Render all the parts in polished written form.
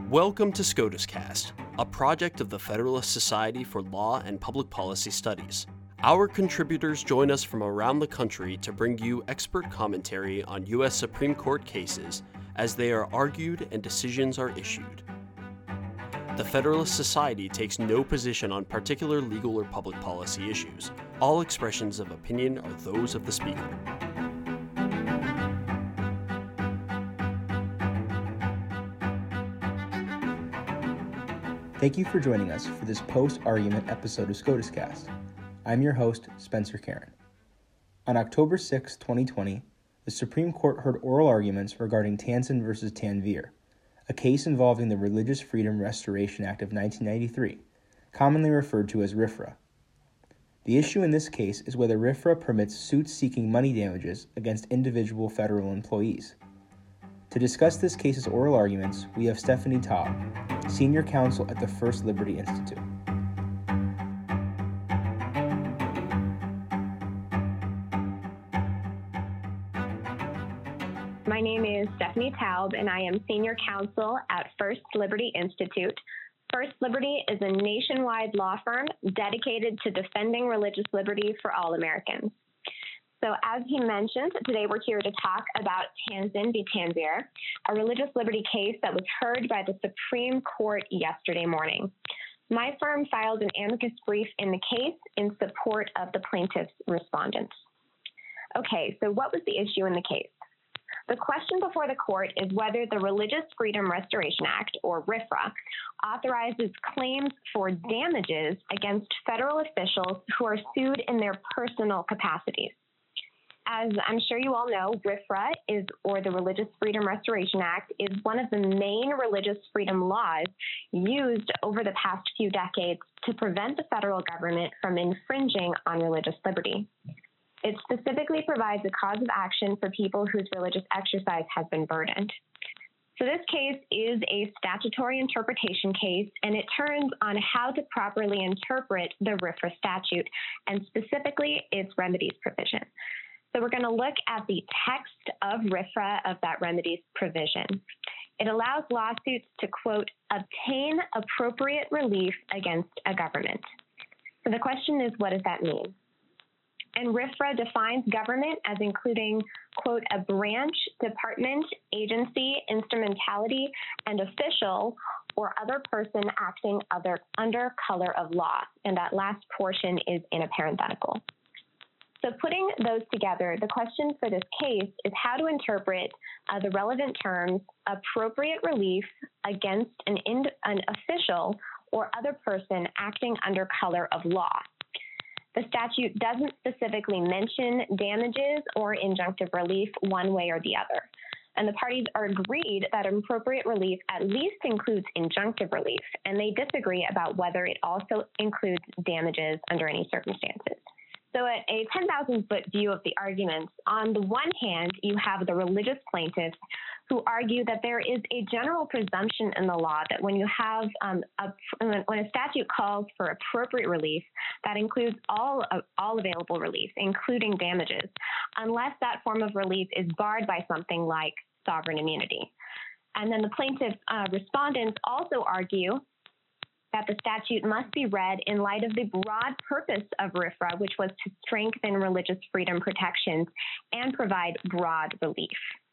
Welcome to SCOTUScast, a project of the Federalist Society for Law and Public Policy Studies. Our contributors join us from around the country to bring you expert commentary on U.S. Supreme Court cases as they are argued and decisions are issued. The Federalist Society takes no position on particular legal or public policy issues. All expressions of opinion are those of the speaker. Thank you for joining us for this post-argument episode of SCOTUScast. I'm your host, Spencer Karen. On October 6, 2020, the Supreme Court heard oral arguments regarding Tansen v. Tanvir, a case involving the Religious Freedom Restoration Act of 1993, commonly referred to as RFRA. The issue in this case is whether RFRA permits suits seeking money damages against individual federal employees. To discuss this case's oral arguments, we have Stephanie Taub, Senior Counsel at the First Liberty Institute. My name is Stephanie Taub, and I am Senior Counsel at First Liberty Institute. First Liberty is a nationwide law firm dedicated to defending religious liberty for all Americans. So as he mentioned, today we're here to talk about Tansen v. Tanvir, a religious liberty case that was heard by the Supreme Court yesterday morning. My firm filed an amicus brief in the case in support of the plaintiff's respondents. Okay, so what was the issue in the case? The question before the court is whether the Religious Freedom Restoration Act, or RFRA, authorizes claims for damages against federal officials who are sued in their personal capacities. As I'm sure you all know, RFRA or the Religious Freedom Restoration Act, is one of the main religious freedom laws used over the past few decades to prevent the federal government from infringing on religious liberty. It specifically provides a cause of action for people whose religious exercise has been burdened. So this case is a statutory interpretation case, and it turns on how to properly interpret the RFRA statute, and specifically its remedies provision. So we're going to look at the text of RFRA, of that remedies provision. It allows lawsuits to, quote, obtain appropriate relief against a government. So the question is, what does that mean? And RFRA defines government as including, quote, a branch, department, agency, instrumentality, and official or other person acting under color of law. And that last portion is in a parenthetical. So putting those together, the question for this case is how to interpret the relevant terms appropriate relief against an official or other person acting under color of law. The statute doesn't specifically mention damages or injunctive relief one way or the other. And the parties are agreed that appropriate relief at least includes injunctive relief, and they disagree about whether it also includes damages under any circumstances. So at a 10,000-foot view of the arguments, on the one hand, you have the religious plaintiffs who argue that there is a general presumption in the law that when you have when a statute calls for appropriate relief, that includes all available relief, including damages, unless that form of relief is barred by something like sovereign immunity. And then the plaintiff respondents also argue that the statute must be read in light of the broad purpose of RFRA, which was to strengthen religious freedom protections and provide broad relief.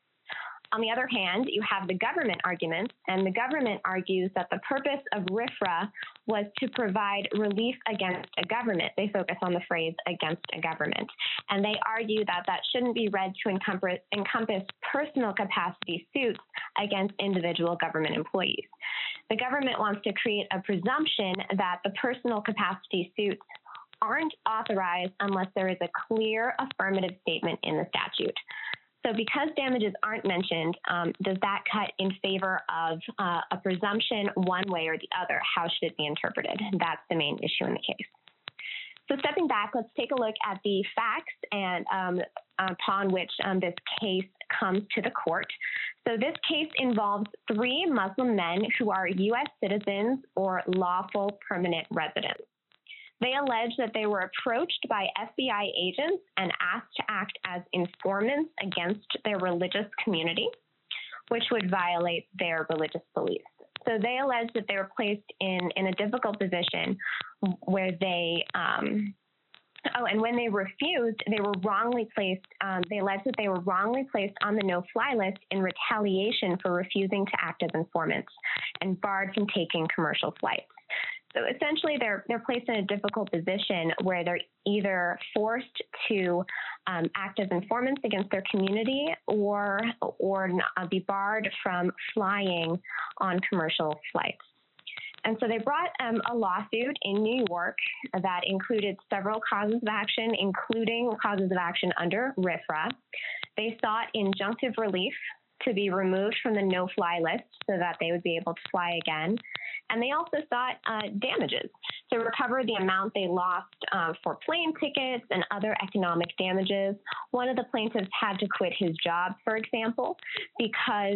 On the other hand, you have the government arguments, and the government argues that the purpose of RFRA was to provide relief against a government. They focus on the phrase against a government, and they argue that that shouldn't be read to encompass personal capacity suits against individual government employees. The government wants to create a presumption that the personal capacity suits aren't authorized unless there is a clear affirmative statement in the statute. So because damages aren't mentioned, does that cut in favor of a presumption one way or the other? How should it be interpreted? That's the main issue in the case. So stepping back, let's take a look at the facts and upon which this case comes to the court. So this case involves 3 Muslim men who are U.S. citizens or lawful permanent residents. They allege that they were approached by FBI agents and asked to act as informants against their religious community, which would violate their religious beliefs. So they alleged that they were placed in a difficult position where they, and when they refused, they were wrongly placed. They alleged that they were wrongly placed on the no-fly list in retaliation for refusing to act as informants and barred from taking commercial flights. So essentially, they're placed in a difficult position where they're either forced to act as informants against their community or be barred from flying on commercial flights. And so they brought a lawsuit in New York that included several causes of action, including causes of action under RFRA. They sought injunctive relief to be removed from the no-fly list so that they would be able to fly again. And they also sought damages to recover the amount they lost for plane tickets and other economic damages. One of the plaintiffs had to quit his job, for example, because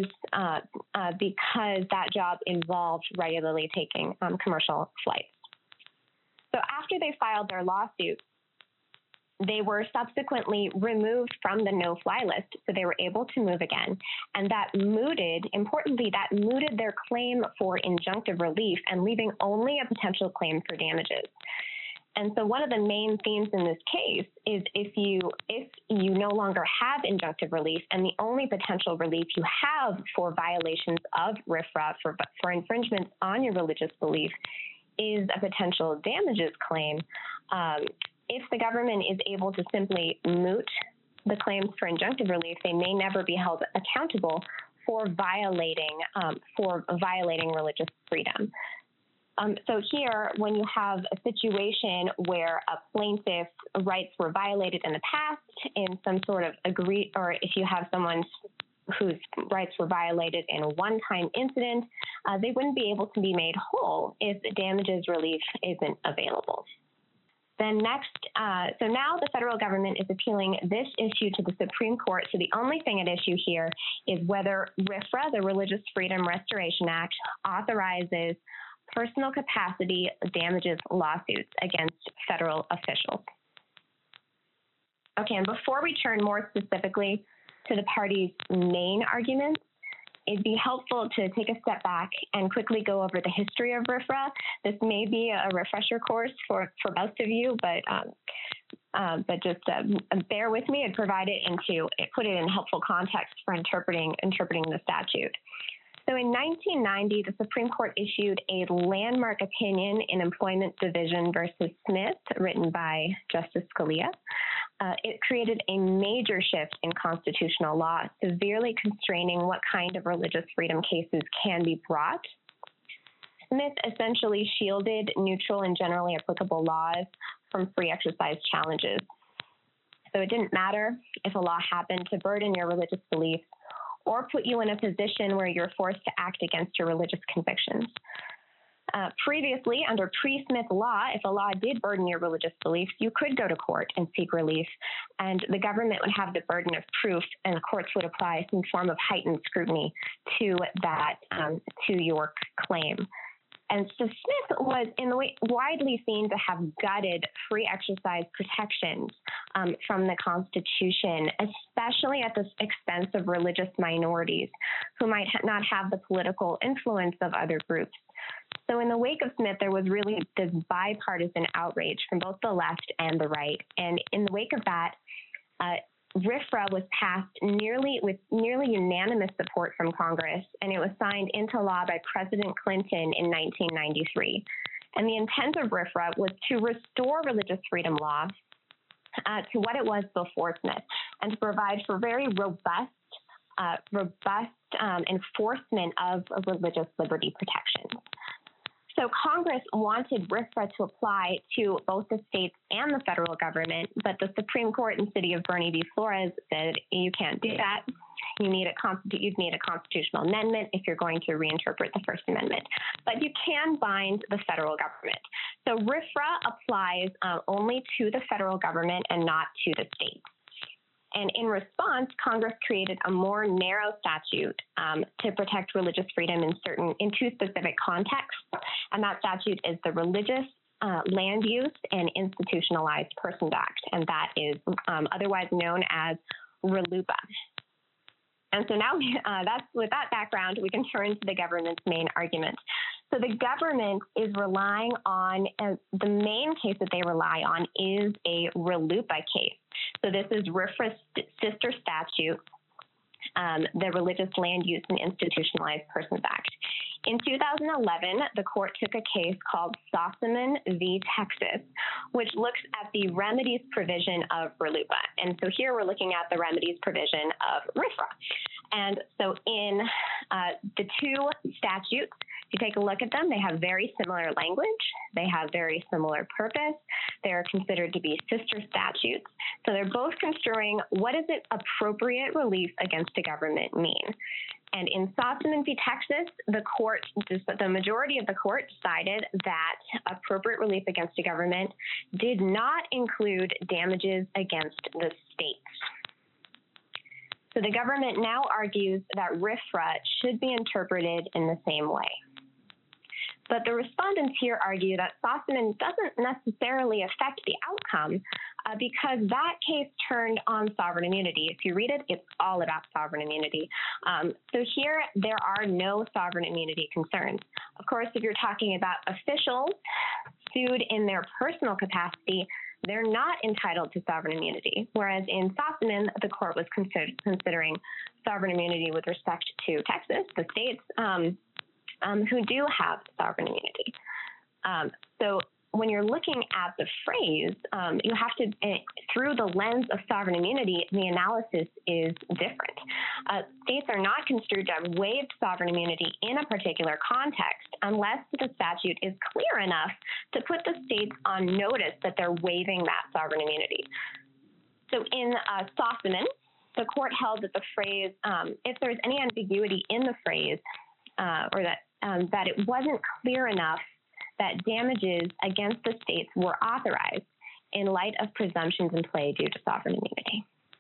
that job involved regularly taking commercial flights. So after they filed their lawsuit, they were subsequently removed from the no-fly list, so they were able to move again. And that mooted their claim for injunctive relief and leaving only a potential claim for damages. And so one of the main themes in this case is if you no longer have injunctive relief and the only potential relief you have for violations of RFRA, for infringements on your religious belief, is a potential damages claim, if the government is able to simply moot the claims for injunctive relief, they may never be held accountable for violating religious freedom. So here, when you have a situation where a plaintiff's rights were violated in the past in some sort of or if you have someone whose rights were violated in a one-time incident, they wouldn't be able to be made whole if damages relief isn't available. Then next, so now the federal government is appealing this issue to the Supreme Court. So the only thing at issue here is whether RFRA, the Religious Freedom Restoration Act, authorizes personal capacity damages lawsuits against federal officials. Okay, and before we turn more specifically to the parties' main arguments, it'd be helpful to take a step back and quickly go over the history of RFRA. This may be a refresher course for most of you, but just bear with me and put it in helpful context for interpreting the statute. So in 1990, the Supreme Court issued a landmark opinion in Employment Division versus Smith, written by Justice Scalia. It created a major shift in constitutional law, severely constraining what kind of religious freedom cases can be brought. Smith essentially shielded neutral and generally applicable laws from free exercise challenges. So it didn't matter if a law happened to burden your religious beliefs or put you in a position where you're forced to act against your religious convictions. Previously, under pre-Smith law, if a law did burden your religious beliefs, you could go to court and seek relief, and the government would have the burden of proof, and the courts would apply some form of heightened scrutiny to your claim. And so Smith was widely seen to have gutted free exercise protections from the Constitution, especially at the expense of religious minorities who might not have the political influence of other groups. So in the wake of Smith, there was really this bipartisan outrage from both the left and the right. And in the wake of that, RFRA was passed with nearly unanimous support from Congress, and it was signed into law by President Clinton in 1993. And the intent of RFRA was to restore religious freedom law to what it was before Smith, and to provide for very robust enforcement of religious liberty protections. So Congress wanted RFRA to apply to both the states and the federal government, but the Supreme Court in the city of Bernie v. Flores said you can't do that. You'd need a constitutional amendment if you're going to reinterpret the First Amendment. But you can bind the federal government. So RFRA applies only to the federal government and not to the states. And in response, Congress created a more narrow statute to protect religious freedom in two specific contexts. And that statute is the Religious Land Use and Institutionalized Persons Act, and that is otherwise known as RLUIPA. And so now with that background, we can turn to the government's main argument. So the government is relying on, the main case that they rely on is a RLUIPA case. So this is RFRA's sister statute, the Religious Land Use and Institutionalized Persons Act. In 2011, the court took a case called Sossamon v. Texas, which looks at the remedies provision of RLUIPA. And so here we're looking at the remedies provision of RFRA. And so in the two statutes, if you take a look at them, they have very similar language. They have very similar purpose. They're considered to be sister statutes. So they're both construing what does it appropriate relief against a government mean. And in Sossamon v. Texas, the majority of the court decided that appropriate relief against a government did not include damages against the states. So the government now argues that RFRA should be interpreted in the same way. But the respondents here argue that Sossamon doesn't necessarily affect the outcome because that case turned on sovereign immunity. If you read it, it's all about sovereign immunity. So here, there are no sovereign immunity concerns. Of course, if you're talking about officials sued in their personal capacity, they're not entitled to sovereign immunity. Whereas in Sossamon, the court was considering sovereign immunity with respect to Texas, the states, who do have sovereign immunity. So when you're looking at the phrase, you have to, through the lens of sovereign immunity, the analysis is different. States are not construed to have waived sovereign immunity in a particular context unless the statute is clear enough to put the states on notice that they're waiving that sovereign immunity. So in Sossamon, the court held that the phrase, if there's any ambiguity in the phrase, or that it wasn't clear enough that damages against the states were authorized in light of presumptions in play due to sovereign immunity.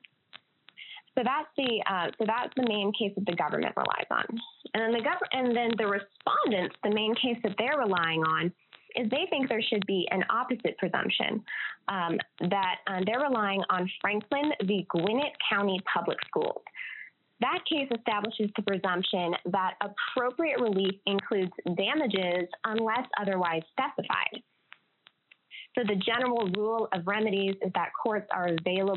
So that's the main case that the government relies on. And then the respondents, the main case that they're relying on is they think there should be an opposite presumption, that they're relying on Franklin v. Gwinnett County Public Schools. That case establishes the presumption that appropriate relief includes damages unless otherwise specified. So the general rule of remedies is that courts are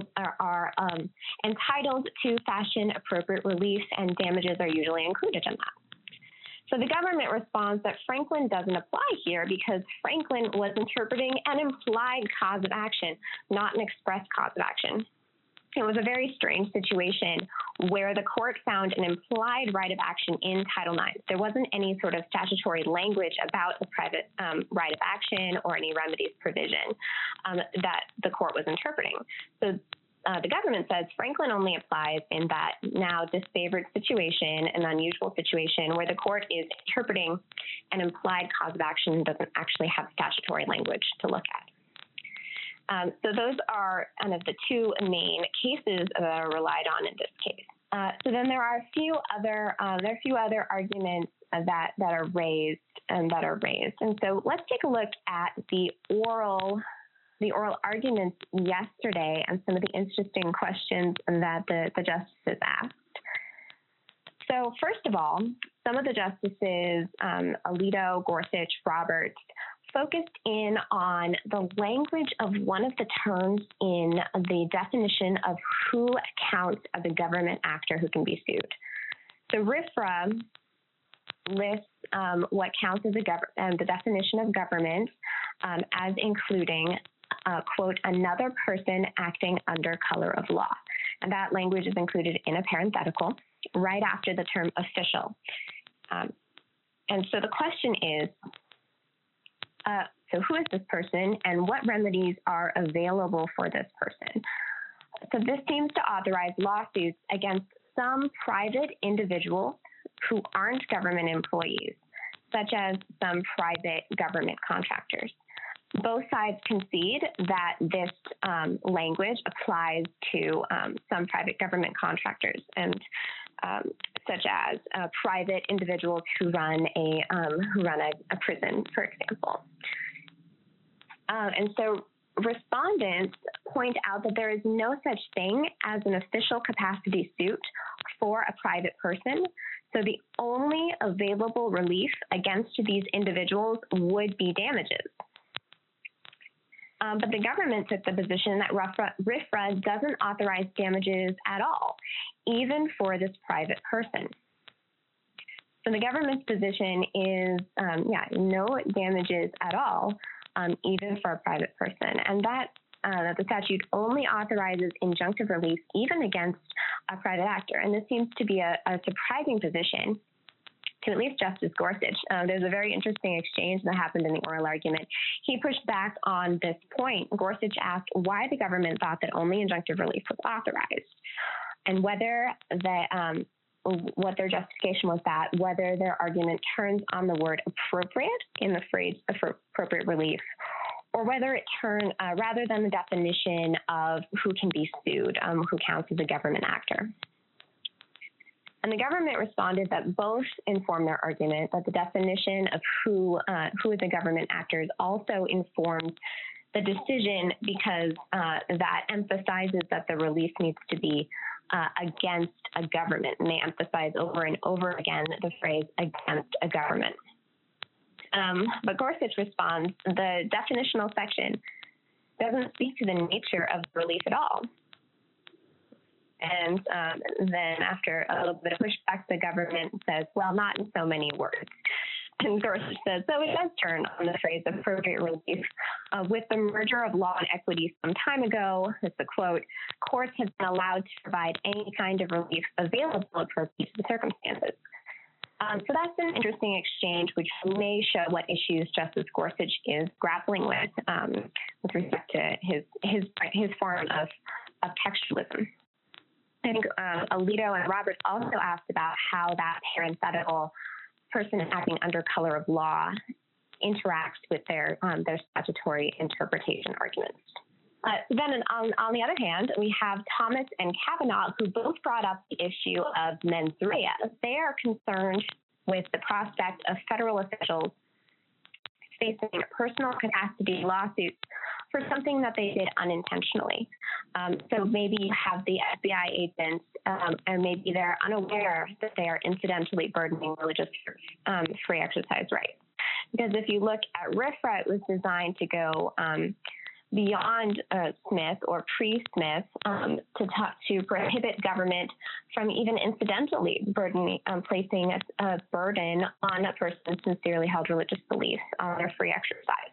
entitled to fashion appropriate relief, and damages are usually included in that. So the government responds that Franklin doesn't apply here because Franklin was interpreting an implied cause of action, not an express cause of action. It was a very strange situation where the court found an implied right of action in Title IX. There wasn't any sort of statutory language about the private right of action or any remedies provision that the court was interpreting. So the government says Franklin only applies in that now disfavored situation, an unusual situation where the court is interpreting an implied cause of action and doesn't actually have statutory language to look at. So those are kind of the two main cases that are relied on in this case. So then there are a few other arguments that are raised. And so let's take a look at the oral arguments yesterday and some of the interesting questions that the justices asked. So first of all, some of the justices, Alito, Gorsuch, Roberts, focused in on the language of one of the terms in the definition of who counts as a government actor who can be sued. So RFRA lists what counts as the definition of government as including, quote, another person acting under color of law. And that language is included in a parenthetical right after the term official. And so the question is, so who is this person and what remedies are available for this person? So this seems to authorize lawsuits against some private individuals who aren't government employees, such as some private government contractors. Both sides concede that this language applies to some private government contractors, and such as private individuals who run a prison, for example. And so respondents point out that there is no such thing as an official capacity suit for a private person. So the only available relief against these individuals would be damages. But the government took the position that RFRA doesn't authorize damages at all, even for this private person. So the government's position is, no damages at all, even for a private person. And that the statute only authorizes injunctive relief even against a private actor. And this seems to be a surprising position to at least Justice Gorsuch. There's a very interesting exchange that happened in the oral argument. He pushed back on this point. Gorsuch asked why the government thought that only injunctive relief was authorized, and whether what their justification was that, whether their argument turns on the word appropriate in the phrase appropriate relief, or whether it turns, rather than the definition of who can be sued, who counts as a government actor. And the government responded that both inform their argument, that the definition of who is a government actor also informs the decision, because that emphasizes that the relief needs to be against a government. And they emphasize over and over again the phrase against a government. But Gorsuch responds, the definitional section doesn't speak to the nature of relief at all. And then after a little bit of pushback, the government says, well, not in so many words. And Gorsuch says, so it does turn on the phrase appropriate relief. With the merger of law and equity some time ago, that's a quote, courts have been allowed to provide any kind of relief available appropriate to the circumstances. So that's an interesting exchange, which may show what issues Justice Gorsuch is grappling with respect to his form of textualism. I think Alito and Roberts also asked about how that parenthetical person acting under color of law interacts with their statutory interpretation arguments. Then on the other hand, we have Thomas and Kavanaugh, who both brought up the issue of mens rea. They are concerned with the prospect of federal officials facing personal capacity lawsuits for something that they did unintentionally. So maybe you have the FBI agents, and maybe they're unaware that they are incidentally burdening religious free exercise rights. Because if you look at RFRA, it was designed to go beyond Smith or pre-Smith to prohibit government from even incidentally placing a burden on a person's sincerely held religious beliefs on their free exercise.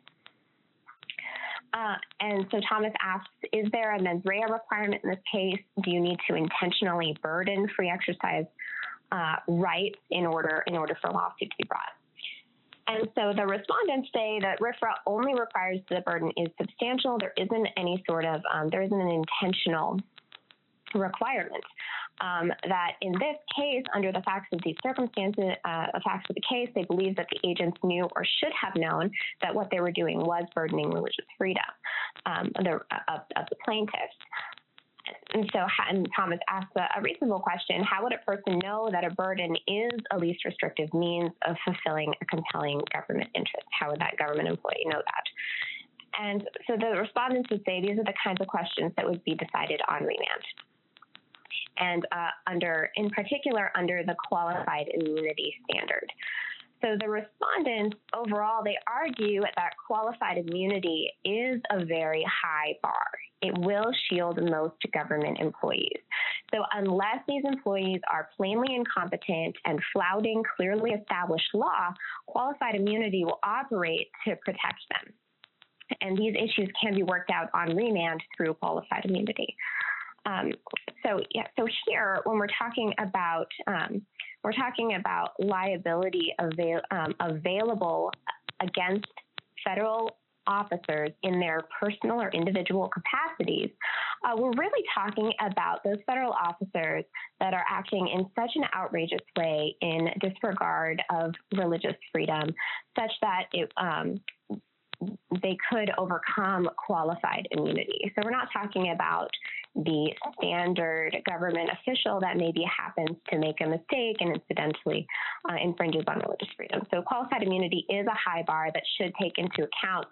And so Thomas asks, is there a mens rea requirement in this case? Do you need to intentionally burden free exercise rights in order for a lawsuit to be brought? And so the respondents say that RFRA only requires the burden is substantial. There isn't any sort of, there isn't an intentional requirement. That in this case, under the facts of these circumstances, facts of the case, they believe that the agents knew or should have known that what they were doing was burdening religious freedom of the plaintiffs. And so Thomas asks a reasonable question: how would a person know that a burden is a least restrictive means of fulfilling a compelling government interest? How would that government employee know that? And so the respondents would say these are the kinds of questions that would be decided on remand. And in particular, under the qualified immunity standard. So the respondents overall, they argue that qualified immunity is a very high bar. It will shield most government employees. So unless these employees are plainly incompetent and flouting clearly established law, qualified immunity will operate to protect them. And these issues can be worked out on remand through qualified immunity. So here, when we're talking about liability available against federal officers in their personal or individual capacities, we're really talking about those federal officers that are acting in such an outrageous way in disregard of religious freedom, such that they could overcome qualified immunity. So we're not talking about the standard government official that maybe happens to make a mistake and incidentally infringes on religious freedom. So qualified immunity is a high bar that should take into account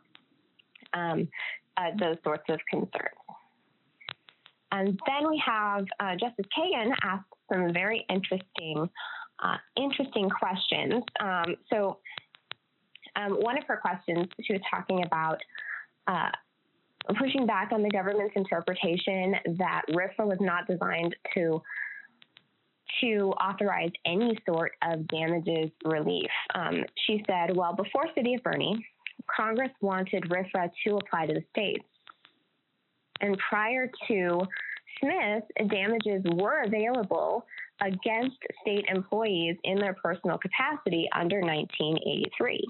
those sorts of concerns. And then we have Justice Kagan asked some very interesting questions. So one of her questions, she was talking about pushing back on the government's interpretation that RFRA was not designed to authorize any sort of damages relief. She said, well, before City of Boerne, Congress wanted RFRA to apply to the states. And prior to Smith, damages were available against state employees in their personal capacity under 1983.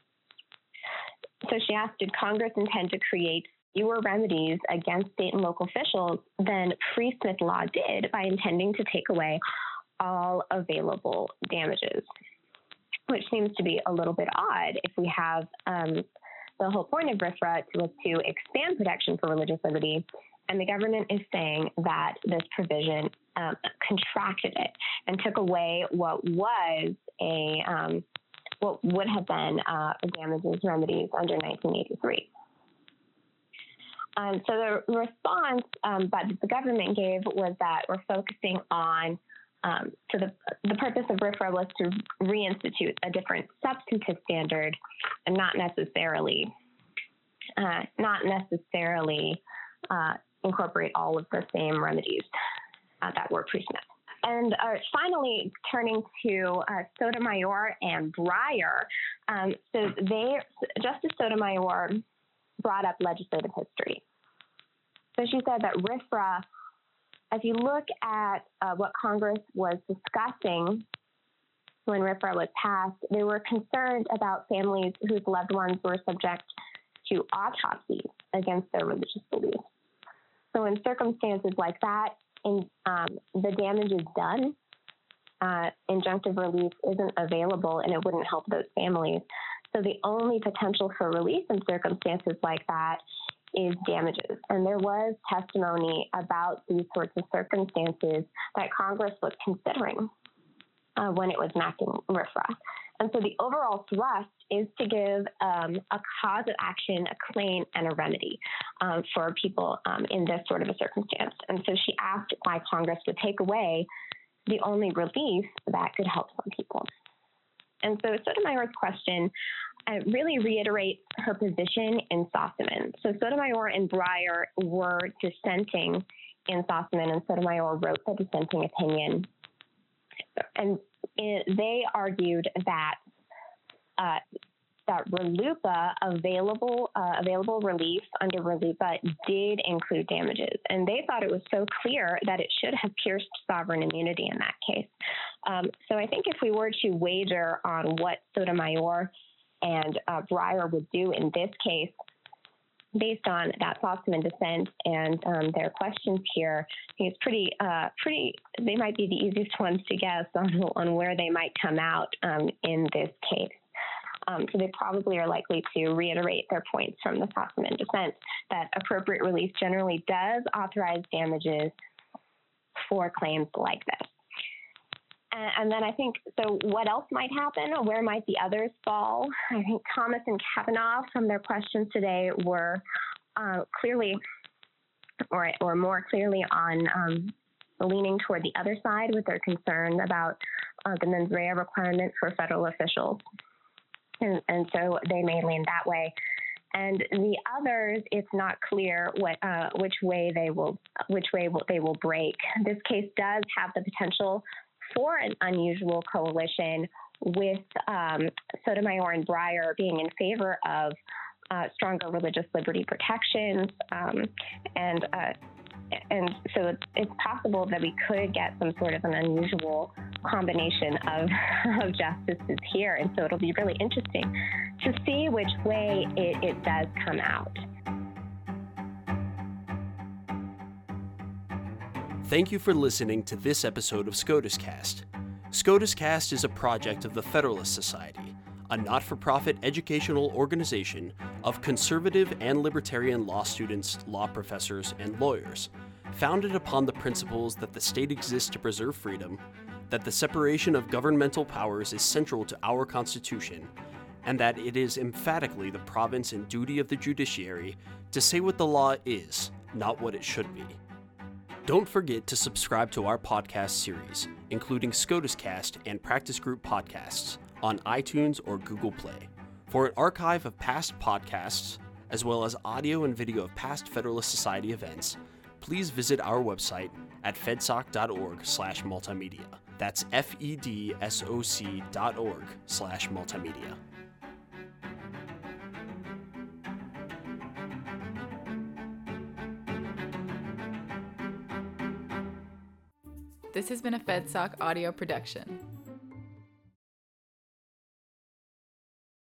So she asked, did Congress intend to create fewer remedies against state and local officials than pre-Smith law did by intending to take away all available damages? Which seems to be a little bit odd if we have the whole point of RFRA was to expand protection for religious liberty, and the government is saying that this provision contracted it and took away what was what would have been damages remedies under 1983. So the response that the government gave was that we're focusing on, so the purpose of RFRA was to reinstitute a different substantive standard and not necessarily incorporate all of the same remedies that were pre-Smith. And finally, turning to Sotomayor and Breyer, so Justice Sotomayor brought up legislative history. So she said that RFRA, if you look at what Congress was discussing when RFRA was passed, they were concerned about families whose loved ones were subject to autopsies against their religious beliefs. So in circumstances like that, the damage is done, injunctive relief isn't available, and it wouldn't help those families. So the only potential for relief in circumstances like that is damages. And there was testimony about these sorts of circumstances that Congress was considering when it was enacting RFRA. And so the overall thrust is to give a cause of action, a claim, and a remedy for people in this sort of a circumstance. And so she asked why Congress would take away the only relief that could help some people. And so Sotomayor's question really reiterates her position in Sossaman. So Sotomayor and Breyer were dissenting in Sossaman, and Sotomayor wrote the dissenting opinion. And they argued that RLUIPA available relief under RLUIPA did include damages, and they thought it was so clear that it should have pierced sovereign immunity in that case. So I think if we were to wager on what Sotomayor and Breyer would do in this case, based on that Sossaman dissent and their questions here, I think it's pretty. They might be the easiest ones to guess on where they might come out in this case. So they probably are likely to reiterate their points from the Sossaman dissent that appropriate relief generally does authorize damages for claims like this. And then I think, so what else might happen? Where might the others fall? I think Thomas and Kavanaugh, from their questions today, were clearly, or more clearly on leaning toward the other side with their concern about the mens rea requirement for federal officials. And so they may lean that way. And the others, it's not clear which way they will break. This case does have the potential for an unusual coalition, with Sotomayor and Breyer being in favor of stronger religious liberty protections, and so it's possible that we could get some sort of an unusual combination of justices here. And so it'll be really interesting to see which way it does come out. Thank you for listening to this episode of SCOTUScast. SCOTUScast is a project of the Federalist Society, a not-for-profit educational organization of conservative and libertarian law students, law professors, and lawyers, founded upon the principles that the state exists to preserve freedom, that the separation of governmental powers is central to our Constitution, and that it is emphatically the province and duty of the judiciary to say what the law is, not what it should be. Don't forget to subscribe to our podcast series, including SCOTUS Cast and Practice Group podcasts, on iTunes or Google Play. For an archive of past podcasts, as well as audio and video of past Federalist Society events, please visit our website at fedsoc.org/multimedia. That's fedsoc.org/multimedia. This has been a FedSoc audio production.